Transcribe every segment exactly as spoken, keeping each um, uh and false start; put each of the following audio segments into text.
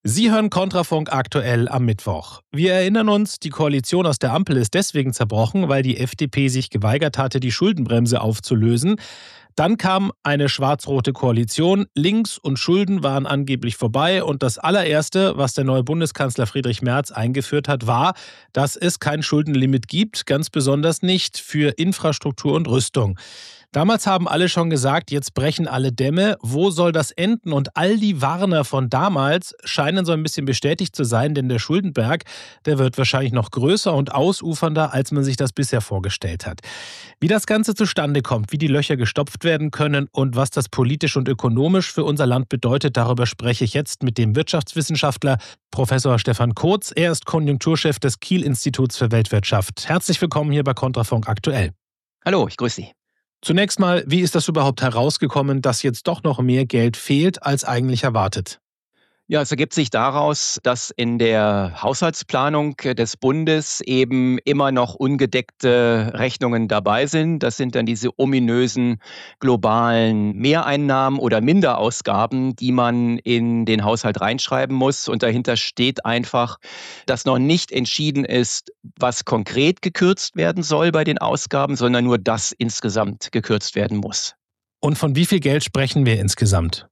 Sie hören Kontrafunk aktuell am Mittwoch. Wir erinnern uns, die Koalition aus der Ampel ist deswegen zerbrochen, weil die F D P sich geweigert hatte, die Schuldenbremse aufzulösen. Dann kam eine schwarz-rote Koalition, Links und Schulden waren angeblich vorbei und das allererste, was der neue Bundeskanzler Friedrich Merz eingeführt hat, war, dass es kein Schuldenlimit gibt, ganz besonders nicht für Infrastruktur und Rüstung. Damals haben alle schon gesagt, jetzt brechen alle Dämme. Wo soll das enden? Und all die Warner von damals scheinen so ein bisschen bestätigt zu sein, denn der Schuldenberg, der wird wahrscheinlich noch größer und ausufernder, als man sich das bisher vorgestellt hat. Wie das Ganze zustande kommt, wie die Löcher gestopft werden können und was das politisch und ökonomisch für unser Land bedeutet, darüber spreche ich jetzt mit dem Wirtschaftswissenschaftler Professor Stefan Kurz. Er ist Konjunkturchef des Kiel-Instituts für Weltwirtschaft. Herzlich willkommen hier bei Kontrafunk aktuell. Hallo, ich grüße Sie. Zunächst mal, wie ist das überhaupt herausgekommen, dass jetzt doch noch mehr Geld fehlt als eigentlich erwartet? Ja, es ergibt sich daraus, dass in der Haushaltsplanung des Bundes eben immer noch ungedeckte Rechnungen dabei sind. Das sind dann diese ominösen globalen Mehreinnahmen oder Minderausgaben, die man in den Haushalt reinschreiben muss. Und dahinter steht einfach, dass noch nicht entschieden ist, was konkret gekürzt werden soll bei den Ausgaben, sondern nur das insgesamt gekürzt werden muss. Und von wie viel Geld sprechen wir insgesamt?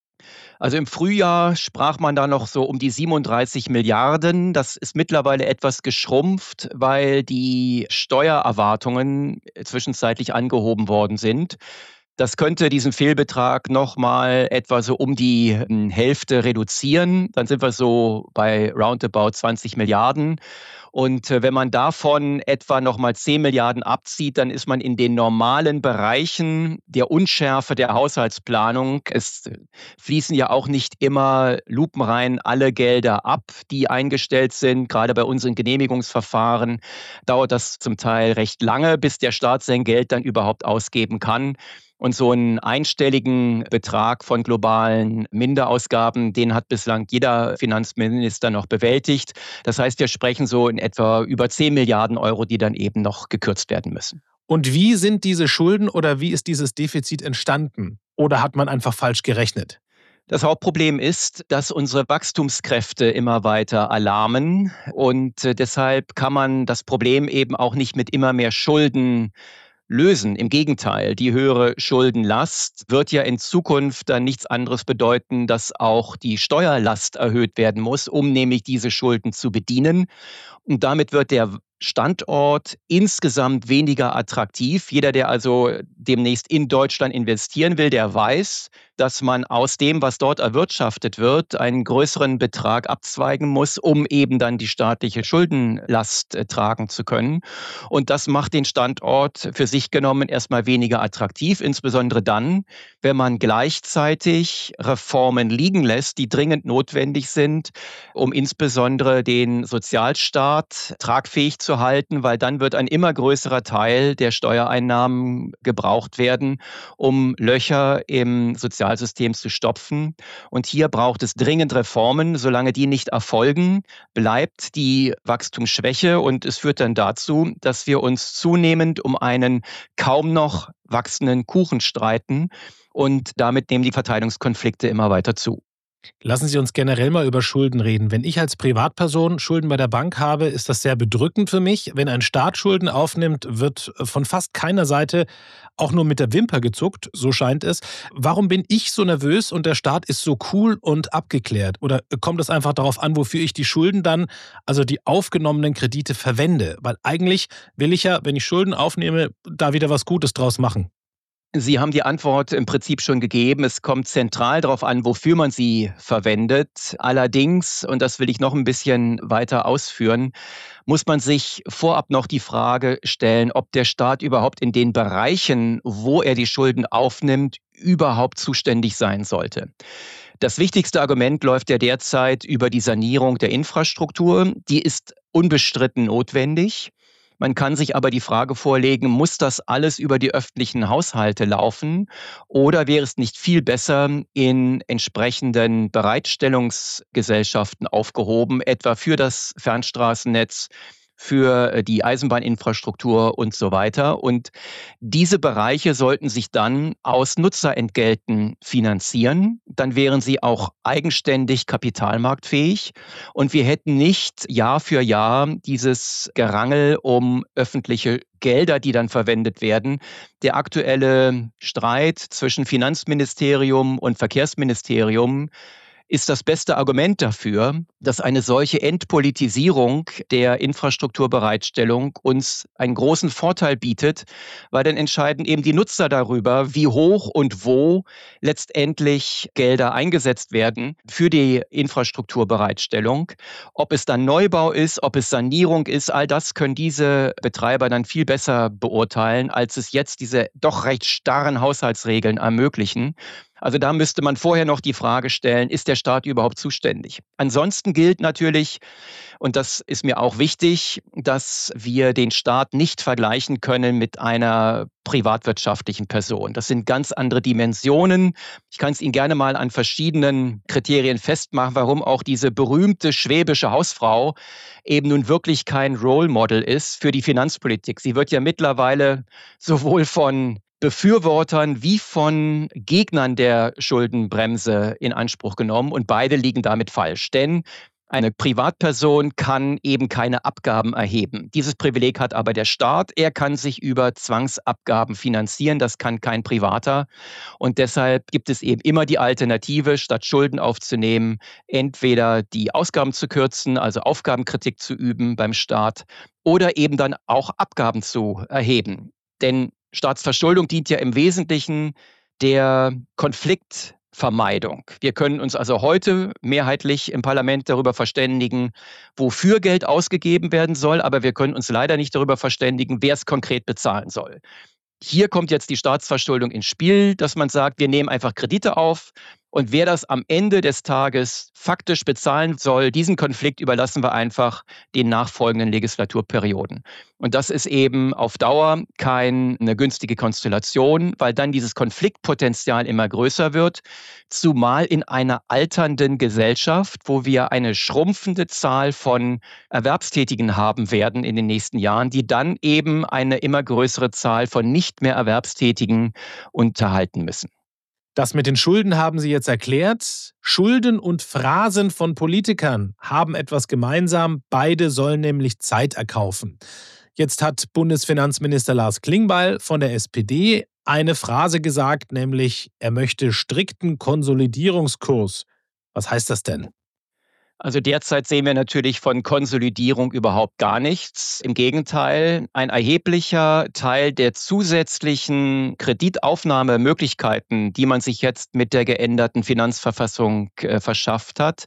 Also im Frühjahr sprach man da noch so um die siebenunddreißig Milliarden. Das ist mittlerweile etwas geschrumpft, weil die Steuererwartungen zwischenzeitlich angehoben worden sind. Das könnte diesen Fehlbetrag noch mal etwa so um die ähm, Hälfte reduzieren. Dann sind wir so bei roundabout zwanzig Milliarden. Und äh, wenn man davon etwa noch mal zehn Milliarden abzieht, dann ist man in den normalen Bereichen der Unschärfe der Haushaltsplanung. Es äh, fließen ja auch nicht immer lupenrein alle Gelder ab, die eingestellt sind. Gerade bei unseren Genehmigungsverfahren dauert das zum Teil recht lange, bis der Staat sein Geld dann überhaupt ausgeben kann. Und so einen einstelligen Betrag von globalen Minderausgaben, den hat bislang jeder Finanzminister noch bewältigt. Das heißt, wir sprechen so in etwa über zehn Milliarden Euro, die dann eben noch gekürzt werden müssen. Und wie sind diese Schulden oder wie ist dieses Defizit entstanden? Oder hat man einfach falsch gerechnet? Das Hauptproblem ist, dass unsere Wachstumskräfte immer weiter erlahmen und äh, deshalb kann man das Problem eben auch nicht mit immer mehr Schulden lösen. Im Gegenteil, die höhere Schuldenlast wird ja in Zukunft dann nichts anderes bedeuten, dass auch die Steuerlast erhöht werden muss, um nämlich diese Schulden zu bedienen. Und damit wird der Standort insgesamt weniger attraktiv. Jeder, der also demnächst in Deutschland investieren will, der weiß, dass man aus dem, was dort erwirtschaftet wird, einen größeren Betrag abzweigen muss, um eben dann die staatliche Schuldenlast äh, tragen zu können. Und das macht den Standort für sich genommen erstmal weniger attraktiv, insbesondere dann, wenn man gleichzeitig Reformen liegen lässt, die dringend notwendig sind, um insbesondere den Sozialstaat tragfähig zu halten, weil dann wird ein immer größerer Teil der Steuereinnahmen gebraucht werden, um Löcher im Sozialsystem zu stopfen. Und hier braucht es dringend Reformen. Solange die nicht erfolgen, bleibt die Wachstumsschwäche und es führt dann dazu, dass wir uns zunehmend um einen kaum noch wachsenden Kuchen streiten und damit nehmen die Verteilungskonflikte immer weiter zu. Lassen Sie uns generell mal über Schulden reden. Wenn ich als Privatperson Schulden bei der Bank habe, ist das sehr bedrückend für mich. Wenn ein Staat Schulden aufnimmt, wird von fast keiner Seite auch nur mit der Wimper gezuckt, so scheint es. Warum bin ich so nervös und der Staat ist so cool und abgeklärt? Oder kommt es einfach darauf an, wofür ich die Schulden dann, also die aufgenommenen Kredite, verwende? Weil eigentlich will ich ja, wenn ich Schulden aufnehme, da wieder was Gutes draus machen. Sie haben die Antwort im Prinzip schon gegeben. Es kommt zentral darauf an, wofür man sie verwendet. Allerdings, und das will ich noch ein bisschen weiter ausführen, muss man sich vorab noch die Frage stellen, ob der Staat überhaupt in den Bereichen, wo er die Schulden aufnimmt, überhaupt zuständig sein sollte. Das wichtigste Argument läuft ja derzeit über die Sanierung der Infrastruktur. Die ist unbestritten notwendig. Man kann sich aber die Frage vorlegen, muss das alles über die öffentlichen Haushalte laufen oder wäre es nicht viel besser in entsprechenden Bereitstellungsgesellschaften aufgehoben, etwa für das Fernstraßennetz, für die Eisenbahninfrastruktur und so weiter. Und diese Bereiche sollten sich dann aus Nutzerentgelten finanzieren. Dann wären sie auch eigenständig kapitalmarktfähig und wir hätten nicht Jahr für Jahr dieses Gerangel um öffentliche Gelder, die dann verwendet werden. Der aktuelle Streit zwischen Finanzministerium und Verkehrsministerium ist das beste Argument dafür, dass eine solche Entpolitisierung der Infrastrukturbereitstellung uns einen großen Vorteil bietet, weil dann entscheiden eben die Nutzer darüber, wie hoch und wo letztendlich Gelder eingesetzt werden für die Infrastrukturbereitstellung. Ob es dann Neubau ist, ob es Sanierung ist, all das können diese Betreiber dann viel besser beurteilen, als es jetzt diese doch recht starren Haushaltsregeln ermöglichen. Also da müsste man vorher noch die Frage stellen, ist der Staat überhaupt zuständig? Ansonsten gilt natürlich, und das ist mir auch wichtig, dass wir den Staat nicht vergleichen können mit einer privatwirtschaftlichen Person. Das sind ganz andere Dimensionen. Ich kann es Ihnen gerne mal an verschiedenen Kriterien festmachen, warum auch diese berühmte schwäbische Hausfrau eben nun wirklich kein Role Model ist für die Finanzpolitik. Sie wird ja mittlerweile sowohl von Befürwortern wie von Gegnern der Schuldenbremse in Anspruch genommen und beide liegen damit falsch. Denn eine Privatperson kann eben keine Abgaben erheben. Dieses Privileg hat aber der Staat. Er kann sich über Zwangsabgaben finanzieren. Das kann kein Privater. Und deshalb gibt es eben immer die Alternative, statt Schulden aufzunehmen, entweder die Ausgaben zu kürzen, also Aufgabenkritik zu üben beim Staat, oder eben dann auch Abgaben zu erheben. Denn Staatsverschuldung dient ja im Wesentlichen der Konfliktvermeidung. Wir können uns also heute mehrheitlich im Parlament darüber verständigen, wofür Geld ausgegeben werden soll, aber wir können uns leider nicht darüber verständigen, wer es konkret bezahlen soll. Hier kommt jetzt die Staatsverschuldung ins Spiel, dass man sagt, wir nehmen einfach Kredite auf und wer das am Ende des Tages faktisch bezahlen soll, diesen Konflikt überlassen wir einfach den nachfolgenden Legislaturperioden. Und das ist eben auf Dauer keine günstige Konstellation, weil dann dieses Konfliktpotenzial immer größer wird, zumal in einer alternden Gesellschaft, wo wir eine schrumpfende Zahl von Erwerbstätigen haben werden in den nächsten Jahren, die dann eben eine immer größere Zahl von nicht mehr Erwerbstätigen unterhalten müssen. Das mit den Schulden haben Sie jetzt erklärt. Schulden und Phrasen von Politikern haben etwas gemeinsam. Beide sollen nämlich Zeit erkaufen. Jetzt hat Bundesfinanzminister Lars Klingbeil von der S P D eine Phrase gesagt, nämlich er möchte strikten Konsolidierungskurs. Was heißt das denn? Also derzeit sehen wir natürlich von Konsolidierung überhaupt gar nichts. Im Gegenteil, ein erheblicher Teil der zusätzlichen Kreditaufnahmemöglichkeiten, die man sich jetzt mit der geänderten Finanzverfassung äh, verschafft hat,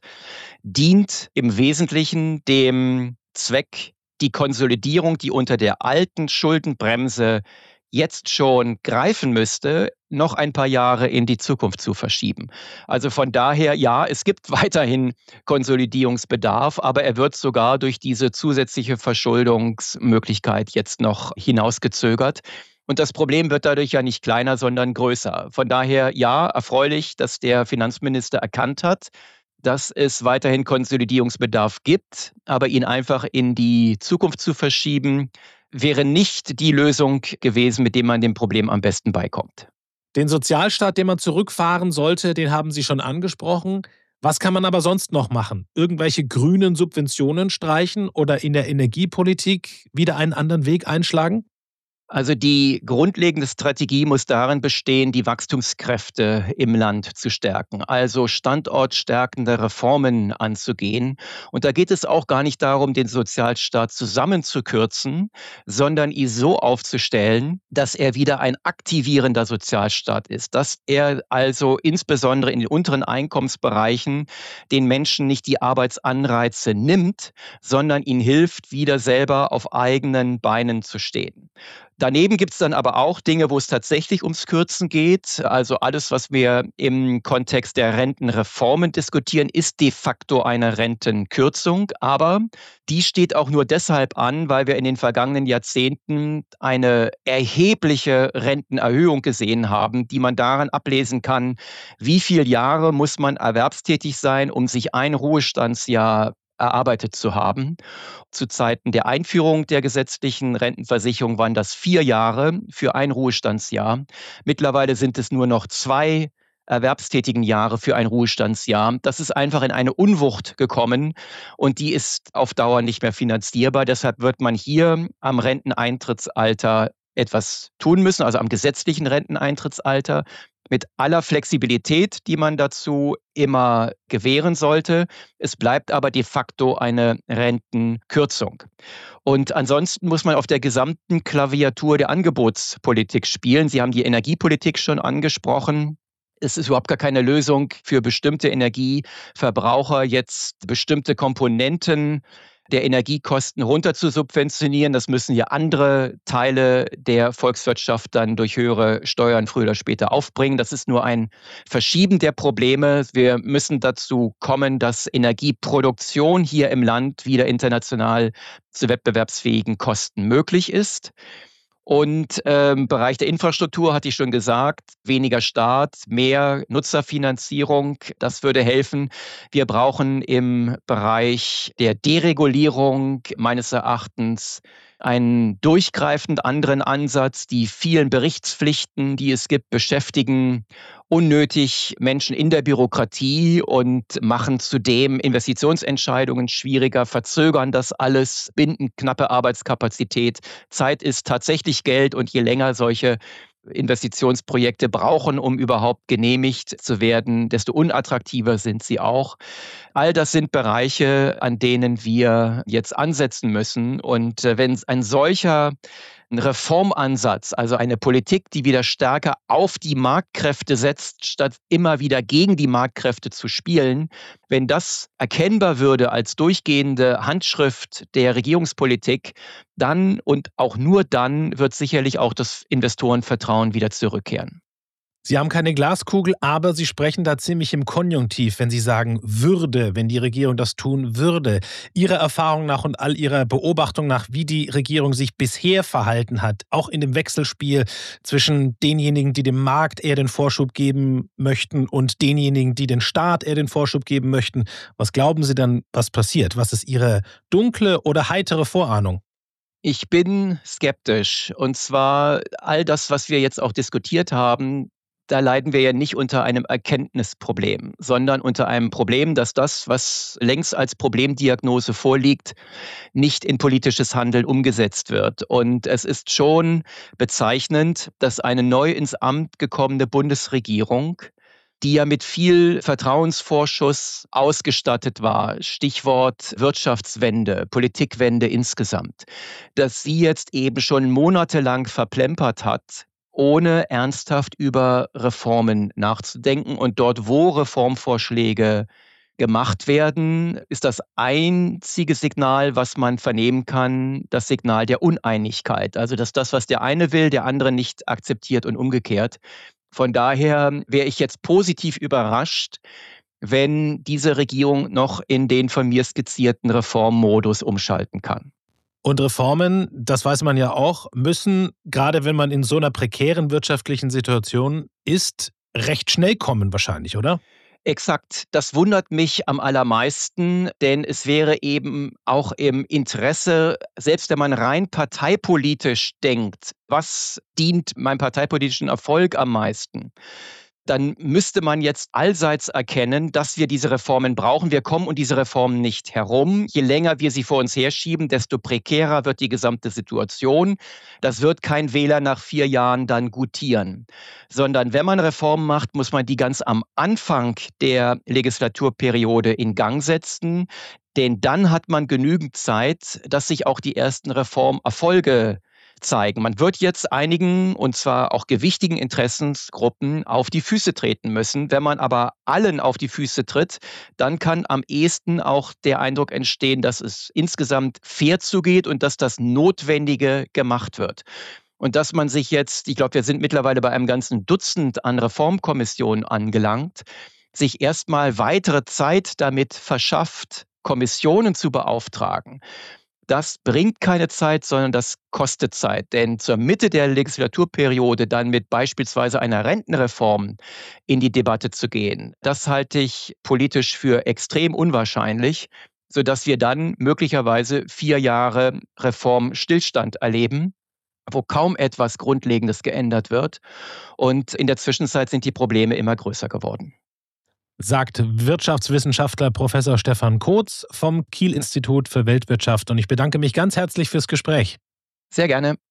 dient im Wesentlichen dem Zweck, die Konsolidierung, die unter der alten Schuldenbremse jetzt schon greifen müsste, noch ein paar Jahre in die Zukunft zu verschieben. Also von daher, ja, es gibt weiterhin Konsolidierungsbedarf, aber er wird sogar durch diese zusätzliche Verschuldungsmöglichkeit jetzt noch hinausgezögert. Und das Problem wird dadurch ja nicht kleiner, sondern größer. Von daher, ja, erfreulich, dass der Finanzminister erkannt hat, dass es weiterhin Konsolidierungsbedarf gibt, aber ihn einfach in die Zukunft zu verschieben, wäre nicht die Lösung gewesen, mit dem man dem Problem am besten beikommt. Den Sozialstaat, den man zurückfahren sollte, den haben Sie schon angesprochen. Was kann man aber sonst noch machen? Irgendwelche grünen Subventionen streichen oder in der Energiepolitik wieder einen anderen Weg einschlagen? Also die grundlegende Strategie muss darin bestehen, die Wachstumskräfte im Land zu stärken, also standortstärkende Reformen anzugehen. Und da geht es auch gar nicht darum, den Sozialstaat zusammenzukürzen, sondern ihn so aufzustellen, dass er wieder ein aktivierender Sozialstaat ist, dass er also insbesondere in den unteren Einkommensbereichen den Menschen nicht die Arbeitsanreize nimmt, sondern ihnen hilft, wieder selber auf eigenen Beinen zu stehen. Daneben gibt es dann aber auch Dinge, wo es tatsächlich ums Kürzen geht. Also alles, was wir im Kontext der Rentenreformen diskutieren, ist de facto eine Rentenkürzung. Aber die steht auch nur deshalb an, weil wir in den vergangenen Jahrzehnten eine erhebliche Rentenerhöhung gesehen haben, die man daran ablesen kann, wie viele Jahre muss man erwerbstätig sein, um sich ein Ruhestandsjahr erarbeitet zu haben. Zu Zeiten der Einführung der gesetzlichen Rentenversicherung waren das vier Jahre für ein Ruhestandsjahr. Mittlerweile sind es nur noch zwei erwerbstätigen Jahre für ein Ruhestandsjahr. Das ist einfach in eine Unwucht gekommen und die ist auf Dauer nicht mehr finanzierbar. Deshalb wird man hier am Renteneintrittsalter etwas tun müssen, also am gesetzlichen Renteneintrittsalter, mit aller Flexibilität, die man dazu immer gewähren sollte. Es bleibt aber de facto eine Rentenkürzung. Und ansonsten muss man auf der gesamten Klaviatur der Angebotspolitik spielen. Sie haben die Energiepolitik schon angesprochen. Es ist überhaupt gar keine Lösung für bestimmte Energieverbraucher, jetzt bestimmte Komponenten der Energiekosten runter zu subventionieren. Das müssen ja andere Teile der Volkswirtschaft dann durch höhere Steuern früher oder später aufbringen. Das ist nur ein Verschieben der Probleme. Wir müssen dazu kommen, dass Energieproduktion hier im Land wieder international zu wettbewerbsfähigen Kosten möglich ist. Und im ähm, Bereich der Infrastruktur hatte ich schon gesagt, weniger Staat, mehr Nutzerfinanzierung, das würde helfen. Wir brauchen im Bereich der Deregulierung meines Erachtens einen durchgreifend anderen Ansatz. Die vielen Berichtspflichten, die es gibt, beschäftigen unnötig Menschen in der Bürokratie und machen zudem Investitionsentscheidungen schwieriger, verzögern das alles, binden knappe Arbeitskapazität. Zeit ist tatsächlich Geld und je länger solche Investitionsprojekte brauchen, um überhaupt genehmigt zu werden, desto unattraktiver sind sie auch. All das sind Bereiche, an denen wir jetzt ansetzen müssen. Und wenn ein solcher Reformansatz, also eine Politik, die wieder stärker auf die Marktkräfte setzt, statt immer wieder gegen die Marktkräfte zu spielen, wenn das erkennbar würde als durchgehende Handschrift der Regierungspolitik, dann und auch nur dann wird sicherlich auch das Investorenvertrauen wieder zurückkehren. Sie haben keine Glaskugel, aber Sie sprechen da ziemlich im Konjunktiv, wenn Sie sagen würde, wenn die Regierung das tun würde. Ihrer Erfahrung nach und all Ihrer Beobachtung nach, wie die Regierung sich bisher verhalten hat, auch in dem Wechselspiel zwischen denjenigen, die dem Markt eher den Vorschub geben möchten und denjenigen, die den Staat eher den Vorschub geben möchten. Was glauben Sie dann, was passiert? Was ist Ihre dunkle oder heitere Vorahnung? Ich bin skeptisch. Und zwar all das, was wir jetzt auch diskutiert haben, da leiden wir ja nicht unter einem Erkenntnisproblem, sondern unter einem Problem, dass das, was längst als Problemdiagnose vorliegt, nicht in politisches Handeln umgesetzt wird. Und es ist schon bezeichnend, dass eine neu ins Amt gekommene Bundesregierung, die ja mit viel Vertrauensvorschuss ausgestattet war, Stichwort Wirtschaftswende, Politikwende insgesamt, dass sie jetzt eben schon monatelang verplempert hat, ohne ernsthaft über Reformen nachzudenken. Und dort, wo Reformvorschläge gemacht werden, ist das einzige Signal, was man vernehmen kann, das Signal der Uneinigkeit. Also, dass das, was der eine will, der andere nicht akzeptiert und umgekehrt. Von daher wäre ich jetzt positiv überrascht, wenn diese Regierung noch in den von mir skizzierten Reformmodus umschalten kann. Und Reformen, das weiß man ja auch, müssen, gerade wenn man in so einer prekären wirtschaftlichen Situation ist, recht schnell kommen wahrscheinlich, oder? Exakt, das wundert mich am allermeisten, denn es wäre eben auch im Interesse, selbst wenn man rein parteipolitisch denkt, was dient meinem parteipolitischen Erfolg am meisten? Dann müsste man jetzt allseits erkennen, dass wir diese Reformen brauchen. Wir kommen um diese Reformen nicht herum. Je länger wir sie vor uns herschieben, desto prekärer wird die gesamte Situation. Das wird kein Wähler nach vier Jahren dann gutieren. Sondern wenn man Reformen macht, muss man die ganz am Anfang der Legislaturperiode in Gang setzen. Denn dann hat man genügend Zeit, dass sich auch die ersten Reformerfolge zeigen. Man wird jetzt einigen, und zwar auch gewichtigen Interessensgruppen auf die Füße treten müssen. Wenn man aber allen auf die Füße tritt, dann kann am ehesten auch der Eindruck entstehen, dass es insgesamt fair zugeht und dass das Notwendige gemacht wird. Und dass man sich jetzt, ich glaube, wir sind mittlerweile bei einem ganzen Dutzend an Reformkommissionen angelangt, sich erstmal weitere Zeit damit verschafft, Kommissionen zu beauftragen. Das bringt keine Zeit, sondern das kostet Zeit. Denn zur Mitte der Legislaturperiode dann mit beispielsweise einer Rentenreform in die Debatte zu gehen, das halte ich politisch für extrem unwahrscheinlich. sodass wir dann möglicherweise vier Jahre Reformstillstand erleben, wo kaum etwas Grundlegendes geändert wird. Und in der Zwischenzeit sind die Probleme immer größer geworden. Sagt Wirtschaftswissenschaftler Professor Stefan Kotz vom Kiel-Institut für Weltwirtschaft. Und ich bedanke mich ganz herzlich fürs Gespräch. Sehr gerne.